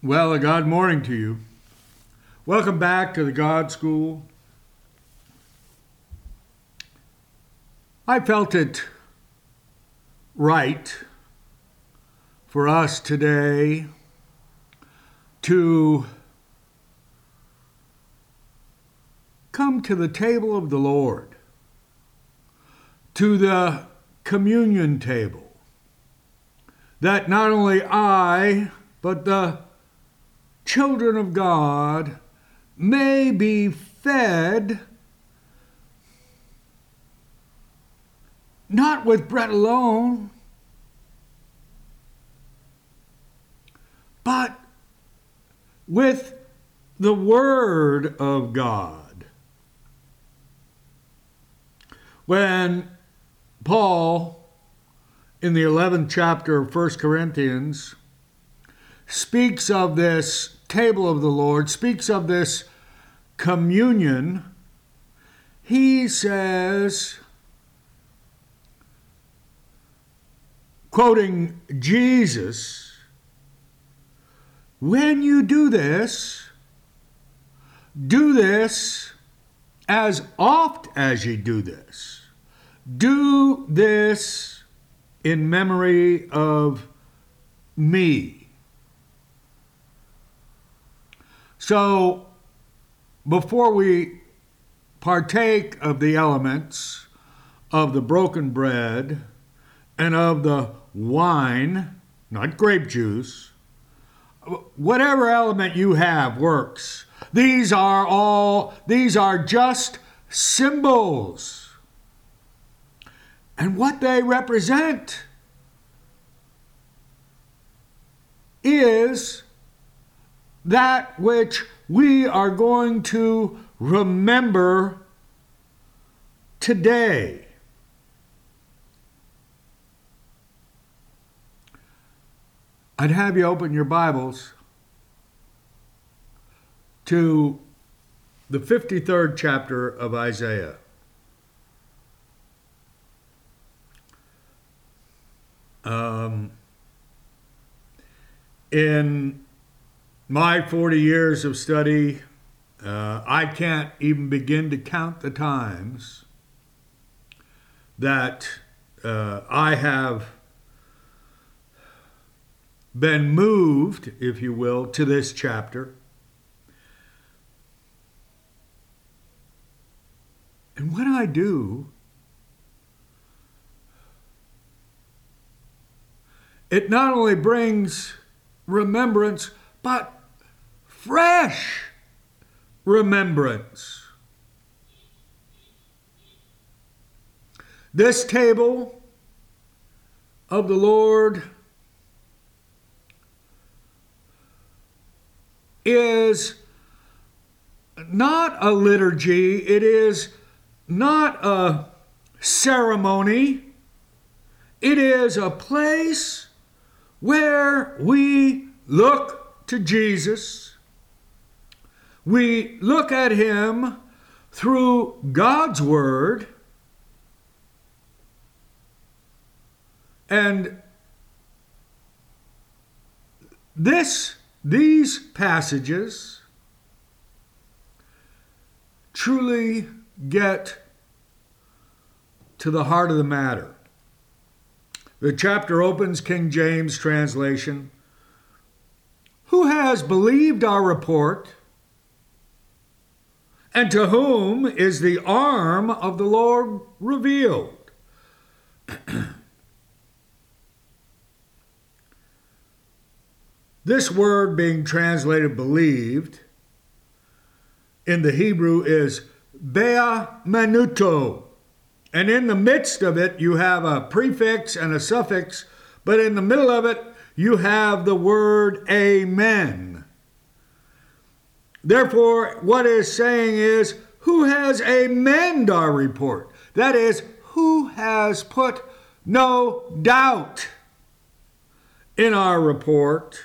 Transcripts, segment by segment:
Well, a God morning to you. Welcome back to the God School. I felt it right for us today to come to the table of the Lord, to the communion table, that not only I, but the children of God may be fed not with bread alone, but with the Word of God. When Paul, in the 11th chapter of 1 Corinthians, speaks of this table of the Lord, speaks of this communion, he says, quoting Jesus, when you do this as oft as ye do this. Do this in memory of me. So, before we partake of the elements of the broken bread and of the wine, not grape juice, whatever element you have works. These are just symbols. And what they represent is that which we are going to remember today. I'd have you open your Bibles to the 53rd chapter of Isaiah. In my 40 years of study, I can't even begin to count the times that I have been moved, if you will, to this chapter. And when I do, it not only brings remembrance, but fresh remembrance. This table of the Lord is not a liturgy, it is not a ceremony, it is a place where we look to Jesus. We look at him through God's Word, and these passages truly get to the heart of the matter. The chapter opens, King James translation. Who has believed our report? And to whom is the arm of the Lord revealed? This word being translated believed in the Hebrew is be'amanuto. And in the midst of it, you have a prefix and a suffix, but in the middle of it, you have the word amen. Therefore, what it's saying is, who has amened our report? That is, who has put no doubt in our report?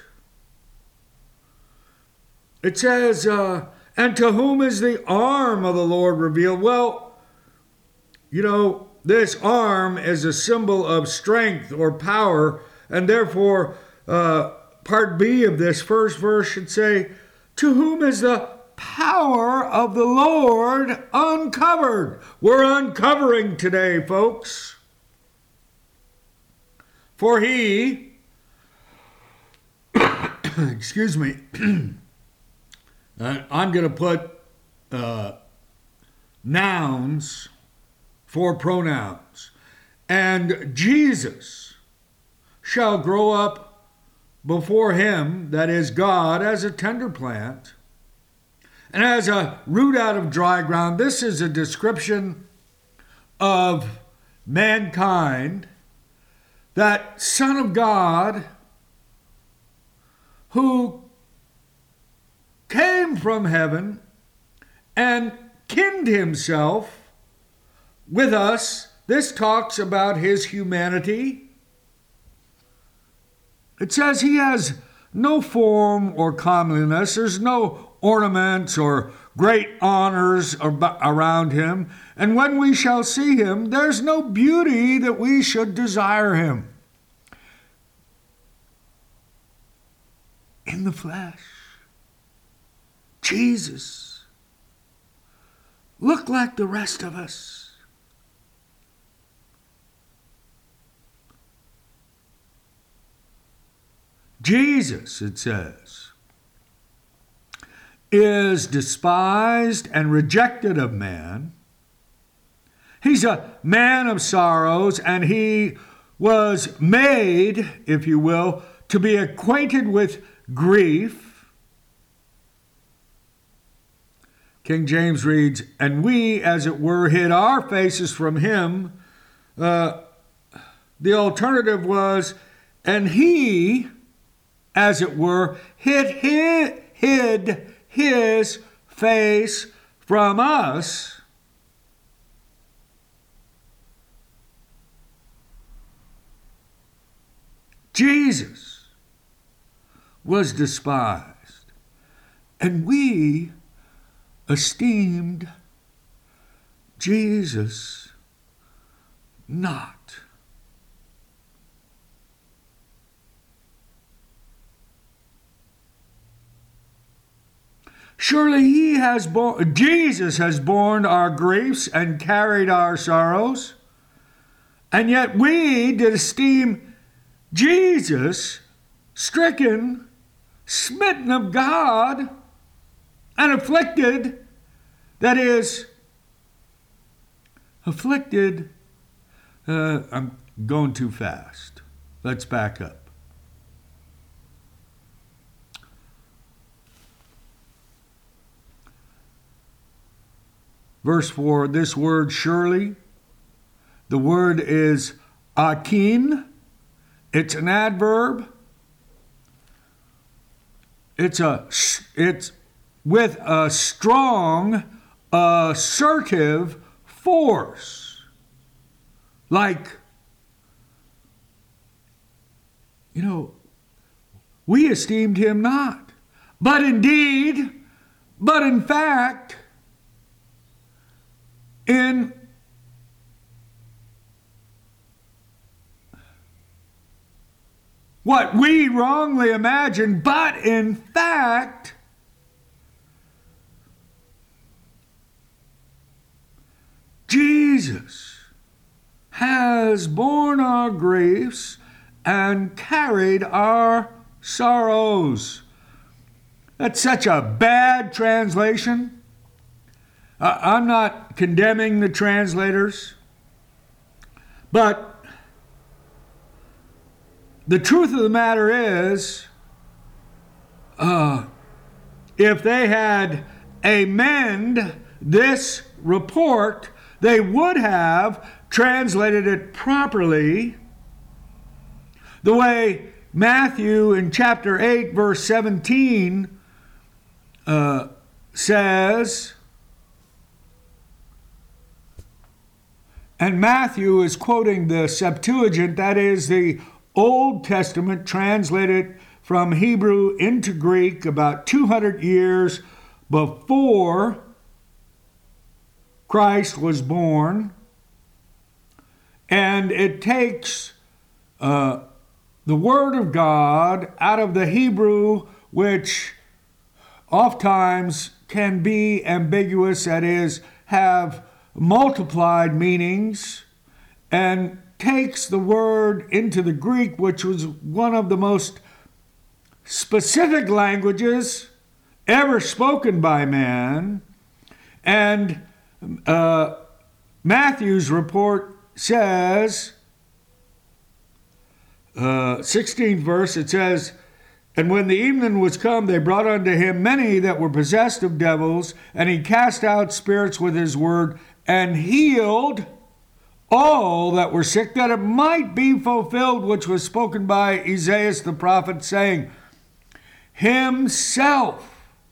It says, and to whom is the arm of the Lord revealed? Well, you know, this arm is a symbol of strength or power, and therefore part B of this first verse should say, to whom is the power of the Lord uncovered. We're uncovering today, folks. For he, excuse me, I'm going to put nouns for pronouns. And Jesus shall grow up before him, that is God, as a tender plant, and as a root out of dry ground. This is a description of mankind, that Son of God who came from heaven and kinned himself with us. This talks about his humanity. It says he has no form or comeliness. There's no ornaments or great honors around him. And when we shall see him, there's no beauty that we should desire him. In the flesh, Jesus looked like the rest of us. Jesus, it says, is despised and rejected of man. He's a man of sorrows, and he was made, if you will, to be acquainted with grief. King James reads, and we, as it were, hid our faces from him. The alternative was, and he, as it were, hid his face from us. Jesus was despised, and we esteemed Jesus not. Surely Jesus has borne our griefs and carried our sorrows, and yet we did esteem Jesus stricken, smitten of God, and afflicted, that is, afflicted, I'm going too fast. Let's back up. Verse 4, this word surely, the word is akin. It's an adverb. It's with a strong assertive force. Like, we esteemed him not. But indeed, but in fact, in what we wrongly imagine, but in fact, Jesus has borne our griefs and carried our sorrows. That's such a bad translation. I'm not condemning the translators, but the truth of the matter is, if they had amended this report, they would have translated it properly, the way Matthew in chapter 8, verse 17 says. And Matthew is quoting the Septuagint, that is the Old Testament translated from Hebrew into Greek about 200 years before Christ was born. And it takes the Word of God out of the Hebrew, which oftentimes can be ambiguous, that is, have multiplied meanings, and takes the word into the Greek, which was one of the most specific languages ever spoken by man. And Matthew's report says, 16th verse, it says, "And when the evening was come, they brought unto him many that were possessed of devils, and he cast out spirits with his word, and healed all that were sick, that it might be fulfilled which was spoken by Isaiah the prophet, saying, Himself,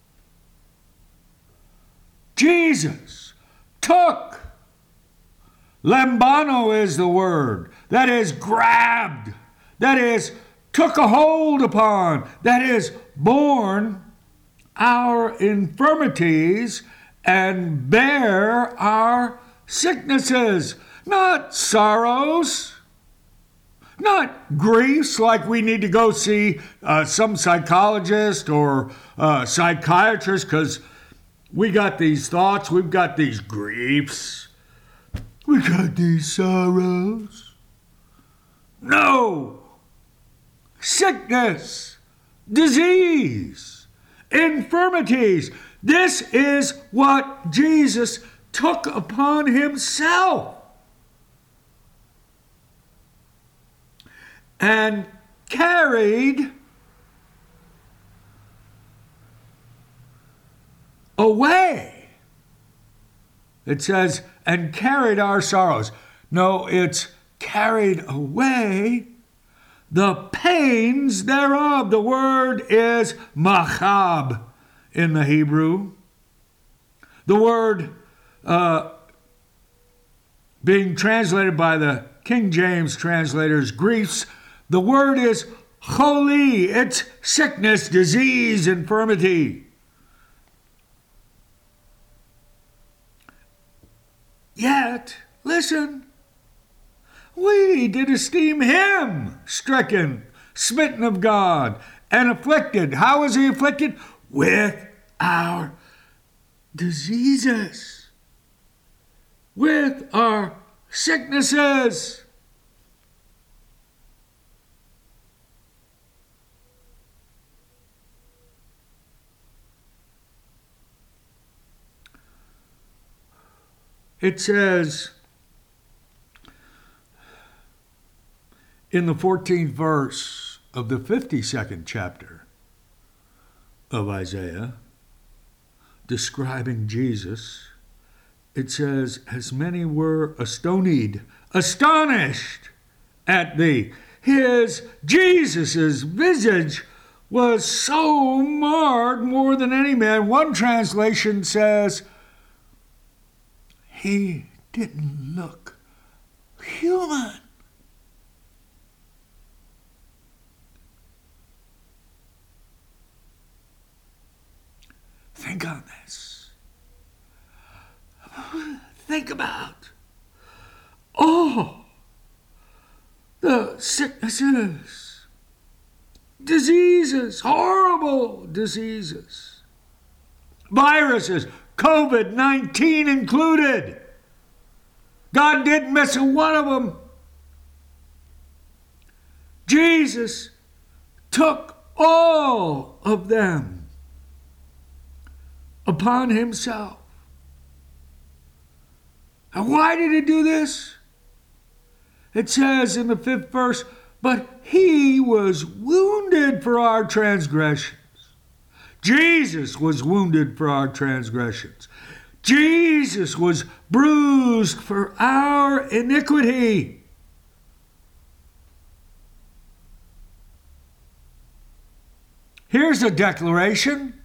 Jesus, took." Lambano is the word. That is grabbed. That is took a hold upon. That is borne our infirmities and bear our sicknesses. Not sorrows. Not griefs like we need to go see some psychologist or psychiatrist because we got these thoughts, we've got these griefs, we got these sorrows. No! Sickness, disease, infirmities. This is what Jesus took upon himself and carried away. It says, and carried our sorrows. No, it's carried away the pains thereof. The word is machab in the Hebrew. The word being translated by the King James translators, griefs, the word is choli. It's sickness, disease, infirmity. Yet, listen, we did esteem him stricken, smitten of God, and afflicted. How was he afflicted? With our diseases, with our sicknesses. It says in the 14th verse of the 52nd chapter of Isaiah, describing Jesus, it says, as many were astonished at thee. Jesus' visage was so marred more than any man. One translation says, he didn't look human. Think on this. Think about all the sicknesses, diseases, horrible diseases, viruses, COVID-19 included. God didn't miss a one of them. Jesus took all of them upon himself. And why did he do this? It says in the 5th verse, but he was wounded for our transgressions. Jesus was wounded for our transgressions. Jesus was bruised for our iniquity. Here's a declaration.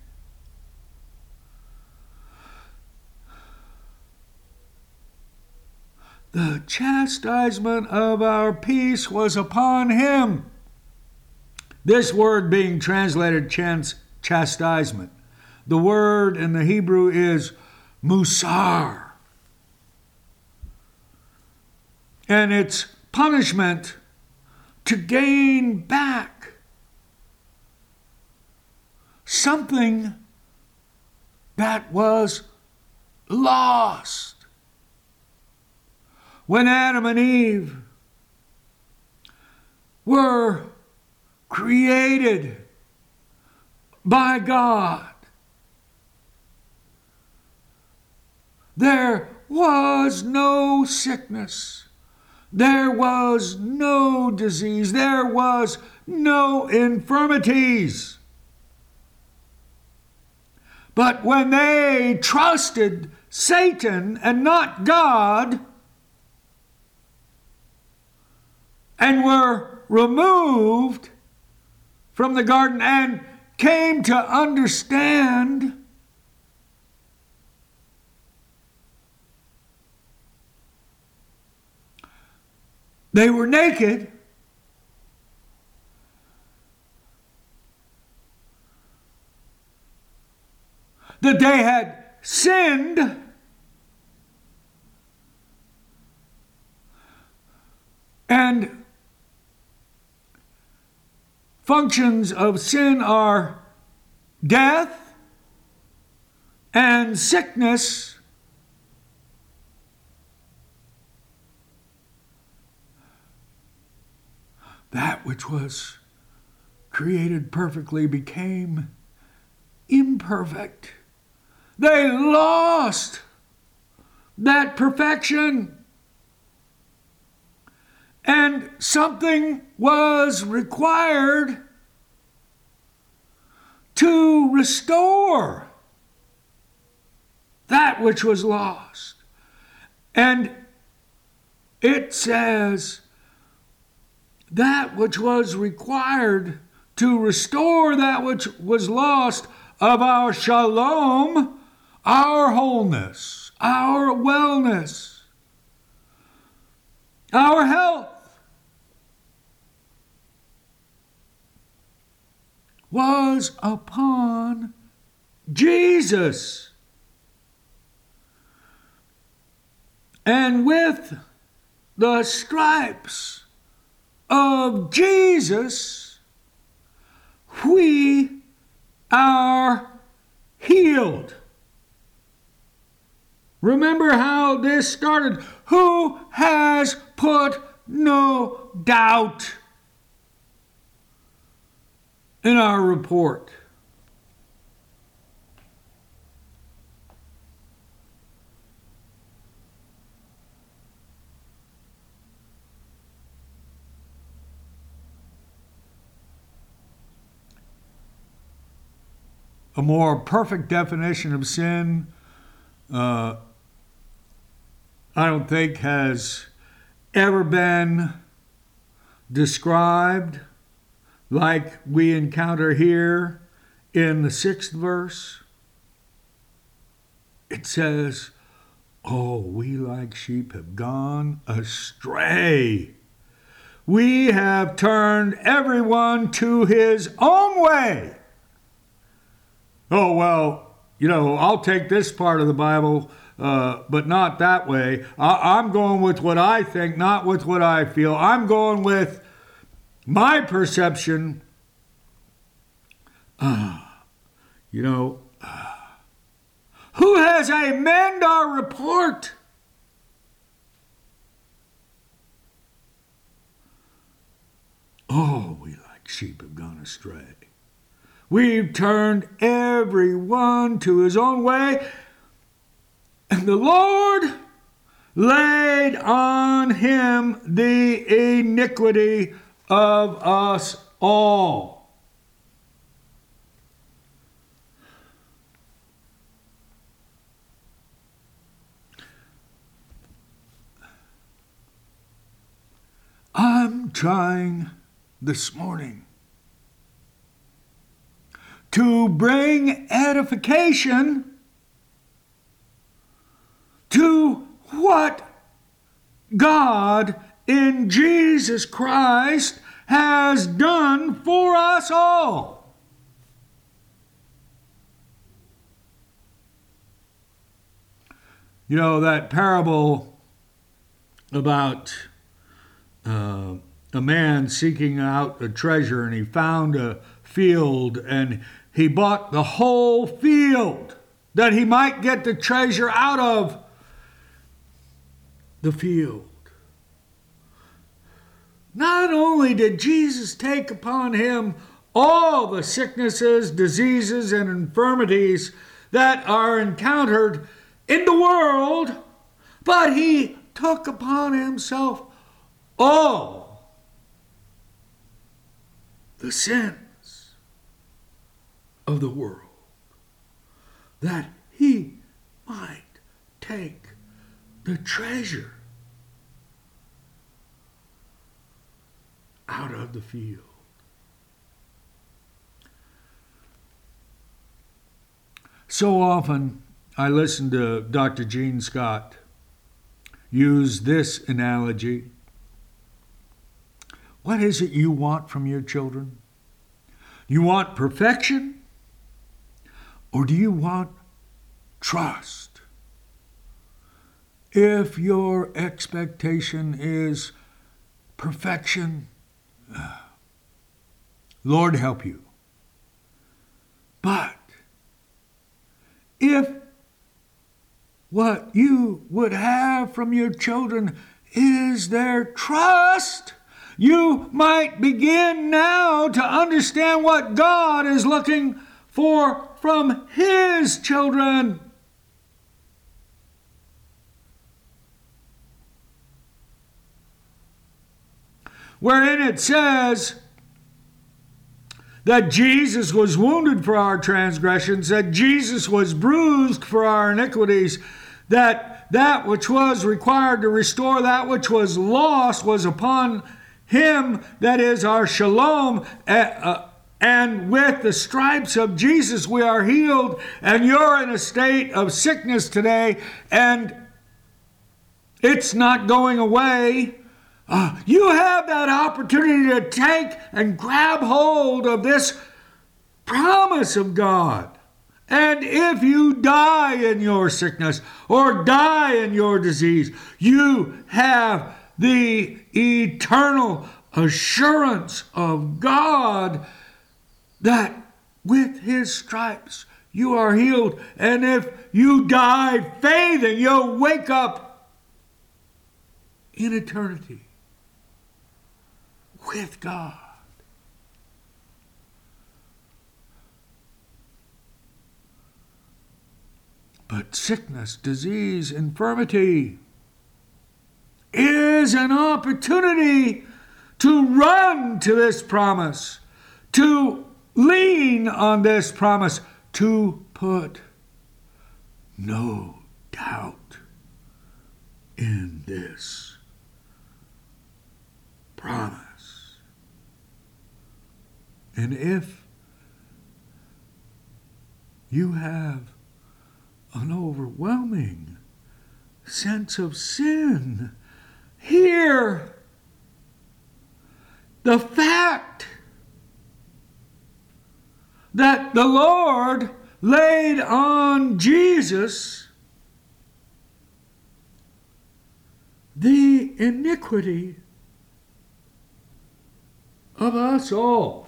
The chastisement of our peace was upon him. This word being translated chastisement. The word in the Hebrew is musar. And it's punishment to gain back something that was lost. When Adam and Eve were created by God, there was no sickness. There was no disease. There was no infirmities. But when they trusted Satan and not God, and were removed from the garden and came to understand they were naked, that they had sinned, and functions of sin are death and sickness. That which was created perfectly became imperfect. They lost that perfection. And something was required to restore that which was lost. And it says that which was required to restore that which was lost of our shalom, our wholeness, our wellness, our health, was upon Jesus. And with the stripes of Jesus, we are healed. Remember how this started. Who has put no doubt in our report? A more perfect definition of sin, I don't think has ever been described like we encounter here in the 6th verse. It says, "Oh, we like sheep have gone astray. We have turned everyone to his own way." Oh, well, I'll take this part of the Bible, but not that way. I'm going with what I think, not with what I feel. I'm going with my perception. Who has amended our report? Oh, we like sheep have gone astray. We've turned everyone to his own way, and the Lord laid on him the iniquity of us all. I'm trying this morning to bring edification to what God in Jesus Christ has done for us all. That parable about a man seeking out a treasure, and he found a field, and he bought the whole field that he might get the treasure out of the field. Not only did Jesus take upon him all the sicknesses, diseases, and infirmities that are encountered in the world, but he took upon himself all the sins of the world, that he might take the treasure out of the field. So often I listen to Dr. Gene Scott use this analogy. What is it you want from your children? You want perfection, or do you want trust? If your expectation is perfection, Lord help you. But if what you would have from your children is their trust, you might begin now to understand what God is looking for from His children. Wherein it says that Jesus was wounded for our transgressions, that Jesus was bruised for our iniquities, that which was required to restore that which was lost was upon Him, that is our shalom, and with the stripes of Jesus we are healed. And you're in a state of sickness today, and it's not going away. You have that opportunity to take and grab hold of this promise of God. And if you die in your sickness or die in your disease, you have the eternal assurance of God that with His stripes you are healed. And if you die faithing, you'll wake up in eternity with God. But sickness, disease, infirmity is an opportunity to run to this promise, to lean on this promise, to put no doubt in this promise. And if you have an overwhelming sense of sin, hear the fact that the Lord laid on Jesus the iniquity of us all.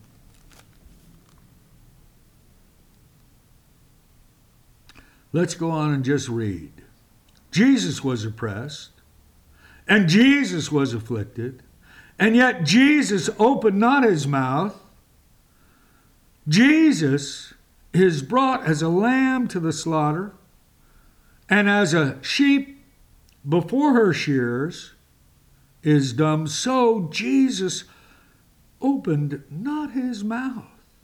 Let's go on and just read. Jesus was oppressed, and Jesus was afflicted, and yet Jesus opened not His mouth. Jesus is brought as a lamb to the slaughter, and as a sheep before her shearers is dumb, so Jesus opened not His mouth.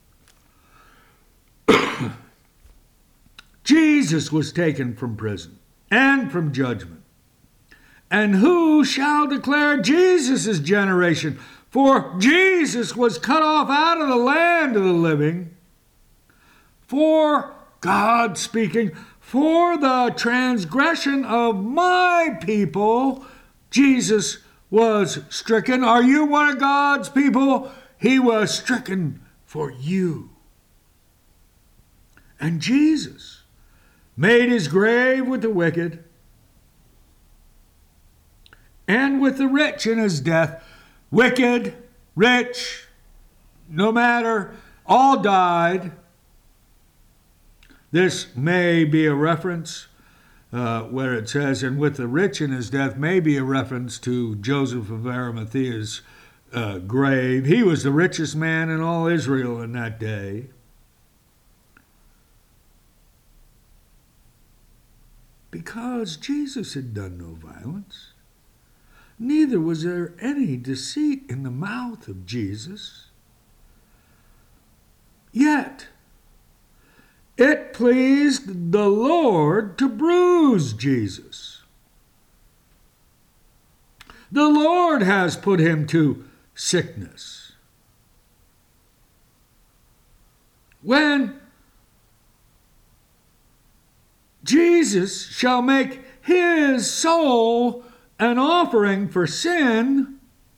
Jesus was taken from prison and from judgment. And who shall declare Jesus' generation? For Jesus was cut off out of the land of the living. For God speaking, for the transgression of my people, Jesus was stricken. Are you one of God's people? He was stricken for you. And Jesus made His grave with the wicked and with the rich in His death, wicked, rich, no matter, all died. This may be a reference where it says, and with the rich in his death, may be a reference to Joseph of Arimathea's grave. He was the richest man in all Israel in that day. Because Jesus had done no violence, neither was there any deceit in the mouth of Jesus. Yet it pleased the Lord to bruise Jesus. The Lord has put him to sickness. When Jesus shall make his soul an offering for sin,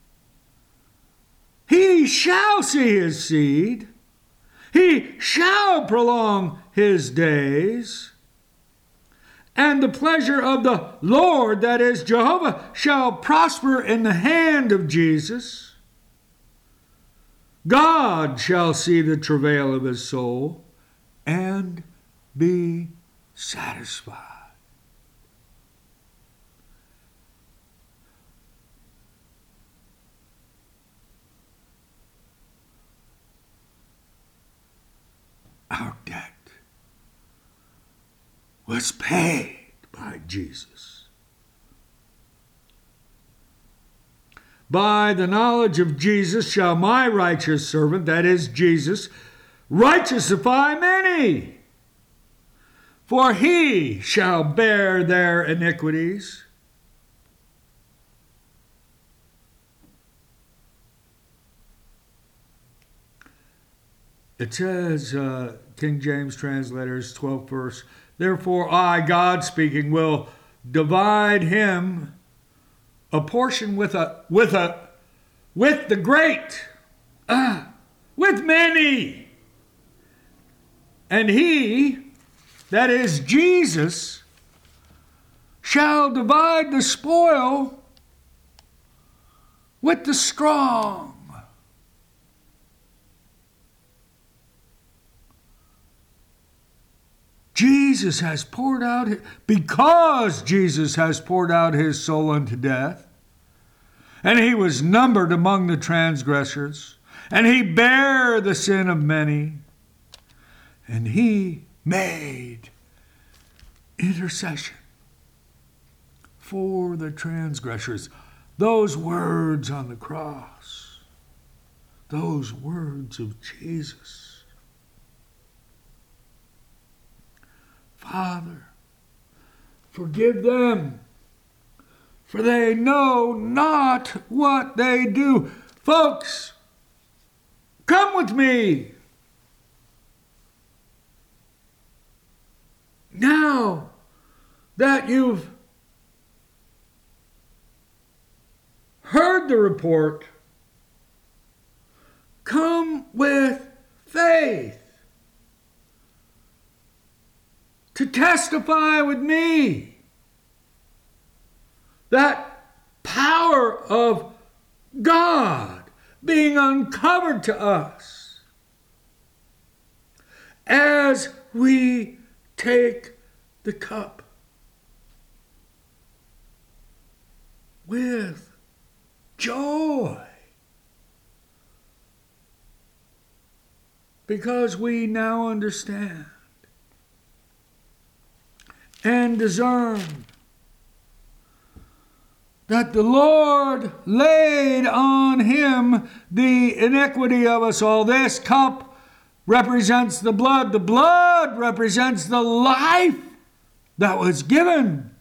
he shall see his seed. He shall prolong his days. And the pleasure of the Lord, that is Jehovah, shall prosper in the hand of Jesus. God shall see the travail of his soul and be satisfied. Our debt was paid by Jesus. By the knowledge of Jesus shall my righteous servant, that is Jesus, righteousify many. For he shall bear their iniquities. It says, King James translators, 12th verse, therefore I, God speaking, will divide him a portion with the great, with many. And he, that is Jesus, shall divide the spoil with the strong. Jesus has poured out, because Jesus has poured out his soul unto death, and he was numbered among the transgressors, and he bare the sin of many, and he made intercession for the transgressors. Those words on the cross, those words of Jesus. Father, forgive them, for they know not what they do. Folks, come with me. Now that you've heard the report, come with faith to testify with me that power of God being uncovered to us as we take the cup with joy, because we now understand and discern that the Lord laid on him the iniquity of us all. This cup represents the blood. The blood represents the life that was given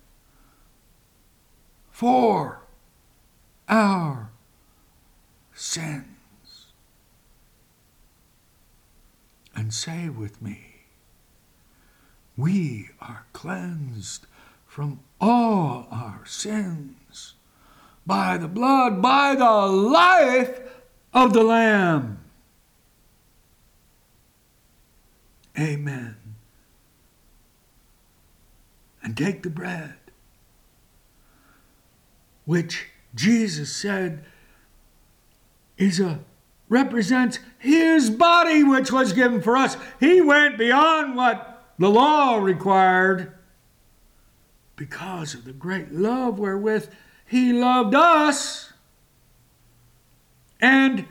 for our sins. And say with me, we are cleansed from all our sins by the blood, by the life of the Lamb. Amen. And take the bread, which Jesus said represents his body, which was given for us. He went beyond what the law required because of the great love wherewith he loved us. And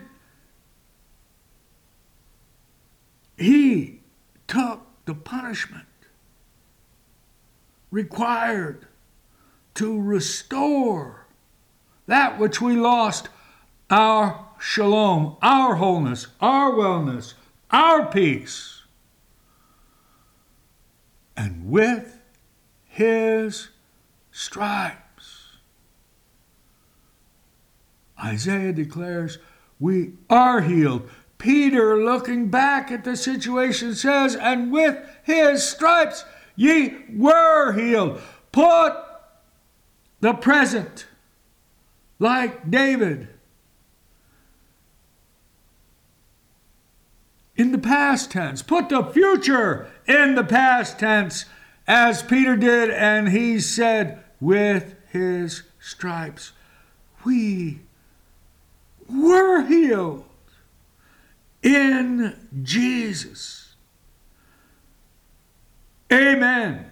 he took the punishment required to restore that which we lost, our shalom, our wholeness, our wellness, our peace. And with his stripes, Isaiah declares, we are healed. Peter, looking back at the situation, says, and with his stripes ye were healed. Put the present, like David, in the past tense. Put the future in the past tense, as Peter did, and he said, with his stripes we were healed in Jesus. Amen.